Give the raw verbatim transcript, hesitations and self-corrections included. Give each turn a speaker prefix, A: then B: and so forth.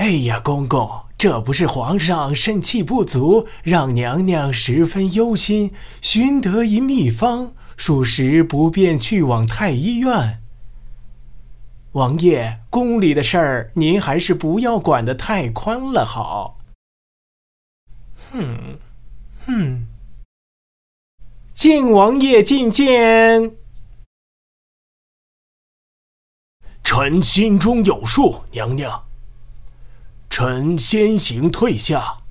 A: 哎呀，公公，这不是皇上肾气不足，让娘娘十分忧心，寻得一秘方，属实不便去往太医院。王爷，宫里的事儿，您还是不要管得太宽了好。哼，哼。敬王爷觐见。臣心中有数，娘娘。臣先行退下。